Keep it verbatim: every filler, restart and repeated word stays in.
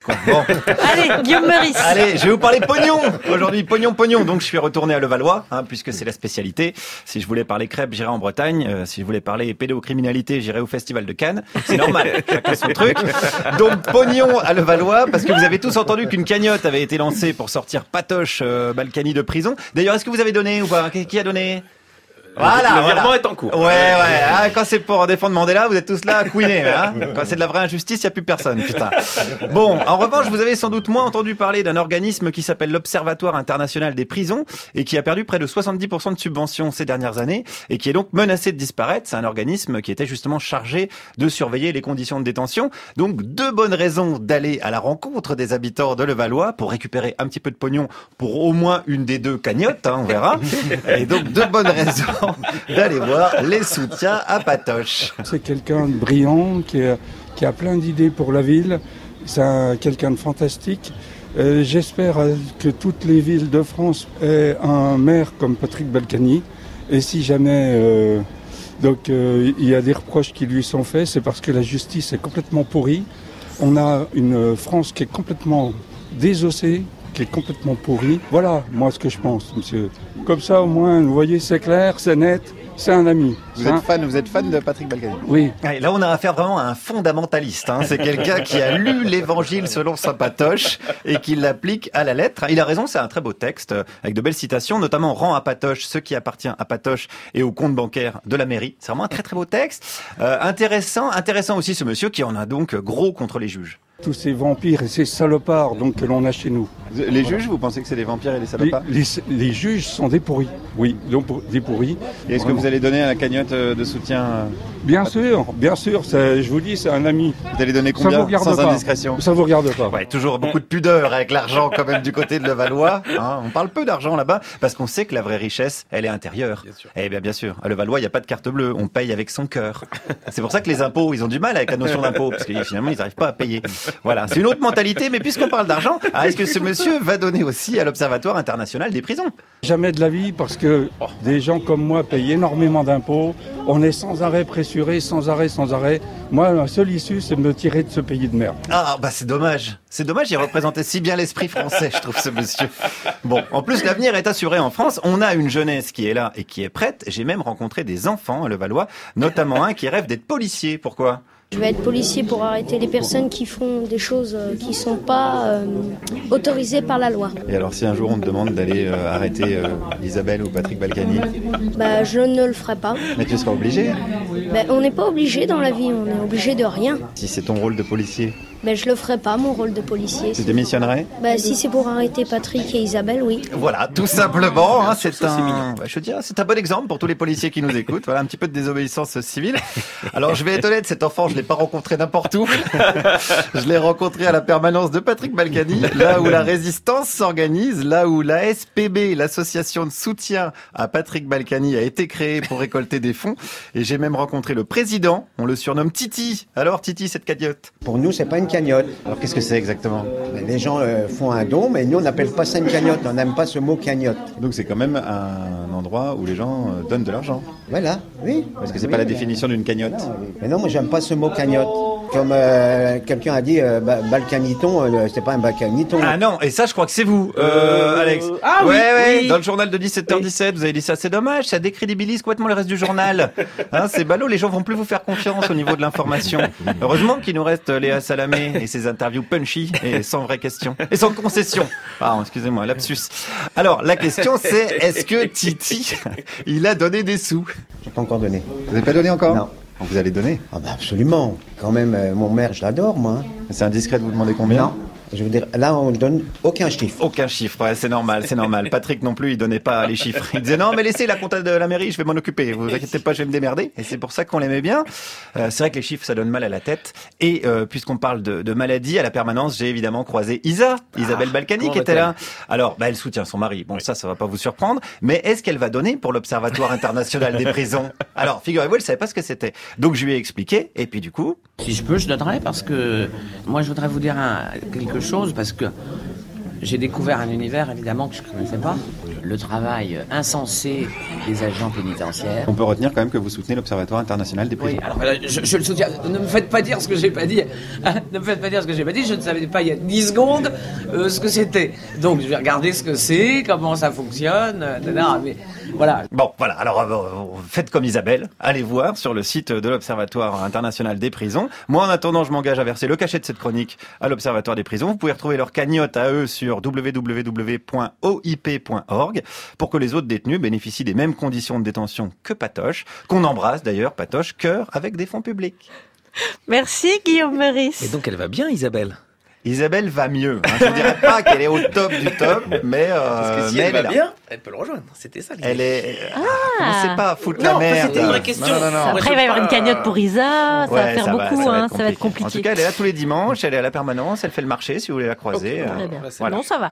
Bon. Allez, Guillaume Meurice. Allez, je vais vous parler pognon. Aujourd'hui, pognon, pognon. Donc, je suis retourné à Levallois, hein, puisque c'est la spécialité. Si je voulais parler crêpes, j'irais en Bretagne. Euh, si je voulais parler pédocriminalité, j'irais au Festival de Cannes. C'est normal. Chacun son truc. Donc, pognon à Levallois, parce que vous avez tous entendu qu'une cagnotte avait été lancée pour sortir Patoche euh, Balkany de prison. D'ailleurs, est-ce que vous avez donné ou pas? Qui a donné? Voilà, le virement voilà. est en cours. Ouais, ouais. Ah, quand c'est pour défendre Mandela, vous êtes tous là à couiner. Hein, quand c'est de la vraie injustice, il n'y a plus personne. Putain. Bon, en revanche, vous avez sans doute moins entendu parler d'un organisme qui s'appelle l'Observatoire international des prisons et qui a perdu près de soixante-dix pour cent de subventions ces dernières années et qui est donc menacé de disparaître. C'est un organisme qui était justement chargé de surveiller les conditions de détention. Donc, deux bonnes raisons d'aller à la rencontre des habitants de Levallois pour récupérer un petit peu de pognon pour au moins une des deux cagnottes, hein, on verra. Et donc, deux bonnes raisons d'aller voir les soutiens à Patoche. C'est quelqu'un de brillant, qui, est, qui a plein d'idées pour la ville. C'est un, quelqu'un de fantastique. Euh, j'espère que toutes les villes de France aient un maire comme Patrick Balkany. Et si jamais euh, donc, euh, il y a des reproches qui lui sont faits, c'est parce que la justice est complètement pourrie. On a une France qui est complètement désossée, qui est complètement pourri. Voilà, moi, ce que je pense, monsieur. Comme ça, au moins, vous voyez, c'est clair, c'est net, c'est un ami. Vous êtes fan, vous êtes fan de Patrick Balkany? Oui. Ouais, là, on a affaire vraiment à un fondamentaliste. Hein. C'est quelqu'un qui a lu l'Évangile selon saint Patoche et qui l'applique à la lettre. Il a raison, c'est un très beau texte avec de belles citations, notamment rend à Patoche ce qui appartient à Patoche et au compte bancaire de la mairie. C'est vraiment un très très beau texte. Euh, intéressant, intéressant aussi ce monsieur qui en a donc gros contre les juges. Tous ces vampires et ces salopards donc, que l'on a chez nous. Les juges, vous pensez que c'est des vampires et des salopards? les, les, les juges sont des pourris, oui, donc des pourris. Et est-ce que vous allez donner à la cagnotte de soutien? Bien sûr, bien sûr, ça, je vous dis, c'est un ami. Vous allez donner combien sans pas. indiscrétion? Ça vous regarde pas. Ouais, toujours beaucoup de pudeur avec l'argent quand même du côté de Levallois. Hein, on parle peu d'argent là-bas parce qu'on sait que la vraie richesse, elle est intérieure. Bien sûr. Eh bien, bien sûr, à Levallois, il n'y a pas de carte bleue, on paye avec son cœur. C'est pour ça que les impôts, ils ont du mal avec la notion d'impôt parce que finalement, ils n'arrivent pas à payer. Voilà, c'est une autre mentalité, mais puisqu'on parle d'argent, ah, est-ce que ce monsieur va donner aussi à l'Observatoire international des prisons? Jamais de la vie, parce que des gens comme moi payent énormément d'impôts. On est sans arrêt pressuré, sans arrêt, sans arrêt. Moi, la seule issue, c'est de me tirer de ce pays de merde. Ah, bah c'est dommage. C'est dommage, il représentait si bien l'esprit français, je trouve, ce monsieur. Bon, en plus, l'avenir est assuré en France. On a une jeunesse qui est là et qui est prête. J'ai même rencontré des enfants à Levallois, notamment un qui rêve d'être policier. Pourquoi? Je vais être policier pour arrêter les personnes qui font des choses qui ne sont pas euh, autorisées par la loi. Et alors si un jour on te demande d'aller euh, arrêter euh, Isabelle ou Patrick Balkany? Bah, je ne le ferai pas. Mais tu seras obligé? Bah, on n'est pas obligé dans la vie, on est obligé de rien. Si c'est ton rôle de policier? Ben, je le ferai pas, mon rôle de policier. Tu démissionnerais? Ben, si c'est pour arrêter Patrick et Isabelle, oui. Voilà, tout simplement. Hein, c'est un, un bah, je dirais, c'est un bon exemple pour tous les policiers qui nous écoutent. Voilà, un petit peu de désobéissance civile. Alors, je vais être honnête, cet enfant, je l'ai pas rencontré n'importe où. Je l'ai rencontré à la permanence de Patrick Balkany, là où la résistance s'organise, là où la S P B, l'association de soutien à Patrick Balkany, a été créée pour récolter des fonds. Et j'ai même rencontré le président. On le surnomme Titi. Alors, Titi, cette cagnotte? Pour nous, c'est pas une cagnotte. Alors qu'est-ce que c'est exactement? Les gens euh, font un don, mais nous on n'appelle pas ça une cagnotte, on n'aime pas ce mot cagnotte. Donc c'est quand même un endroit où les gens euh, donnent de l'argent. Voilà, oui. Parce que c'est oui, pas la mais... définition d'une cagnotte. Non, mais non, moi j'aime pas ce mot cagnotte. Comme euh, quelqu'un a dit, euh, ba- Balkaniton, euh, c'est pas un Balkaniton. Ah non, et ça je crois que c'est vous, euh, Alex. Ah ouais, oui, ouais, oui. Dans le journal de dix-sept heures dix-sept, vous avez dit ça, c'est dommage, ça décrédibilise complètement le reste du journal. Hein, c'est ballot, les gens vont plus vous faire confiance au niveau de l'information. Heureusement qu'il nous reste Léa Salamé et ses interviews punchy et sans vraies questions. Et sans concession. Pardon, excusez-moi, lapsus. Alors, la question c'est, est-ce que Titi, il a donné des sous? J'ai pas encore donné. Vous n'avez pas donné encore? Non. Vous allez donner? Ah bah absolument. Quand même, euh, mon maire, je l'adore, moi. C'est indiscret de vous demander combien? Non. Je veux dire, là, on ne donne aucun chiffre. Aucun chiffre, ouais, c'est normal, c'est normal. Patrick non plus, il donnait pas les chiffres. Il disait non, mais laissez la compta de la mairie, je vais m'en occuper. Vous inquiétez pas, je vais me démerder. Et c'est pour ça qu'on l'aimait bien. Euh, c'est vrai que les chiffres, ça donne mal à la tête. Et euh, puisqu'on parle de, de maladie, à la permanence, j'ai évidemment croisé Isa, Isabelle Ah, Balkany, qui était là. Alors, bah, elle soutient son mari. Bon, oui. ça, ça va pas vous surprendre. Mais est-ce qu'elle va donner pour l'Observatoire international des prisons? Alors, figurez-vous, elle savait pas ce que c'était. Donc, je lui ai expliqué. Et puis, du coup, si je peux, je donnerai parce que moi, je voudrais vous dire un, quelque chose parce que j'ai découvert un univers évidemment que je ne connaissais pas. Le travail insensé des agents pénitentiaires. On peut retenir quand même que vous soutenez l'Observatoire international des prisons. Oui, alors euh, je, je le soutiens. Ne me faites pas dire ce que j'ai pas dit. Hein, ne me faites pas dire ce que j'ai pas dit. Je ne savais pas il y a dix secondes euh, ce que c'était. Donc je vais regarder ce que c'est, comment ça fonctionne. Euh, mais voilà. Bon, voilà. Alors euh, faites comme Isabelle. Allez voir sur le site de l'Observatoire international des prisons. Moi, en attendant, je m'engage à verser le cachet de cette chronique à l'Observatoire des prisons. Vous pouvez retrouver leur cagnotte à eux sur w w w point o i p point org pour que les autres détenus bénéficient des mêmes conditions de détention que Patoche, qu'on embrasse d'ailleurs, Patoche, cœur avec des fonds publics. Merci Guillaume Meurice. Et donc elle va bien, Isabelle? Isabelle va mieux. Hein. Je ne dirais pas qu'elle est au top du top, mais, euh, Parce que si mais elle, elle va est là. bien, elle peut le rejoindre. C'était ça l'idée. Elle est. Ah. Commencez pas à foutre Non, la merde. c'était une vraie question. Non, non, non. Après, il va y avoir une cagnotte pour Isa, ça Ouais, va faire ça beaucoup, va, hein, ça va être compliqué. En tout cas, elle est là tous les dimanches, elle est à la permanence, elle fait le marché si vous voulez la croiser. Très Euh, bien. voilà. Non, ça va.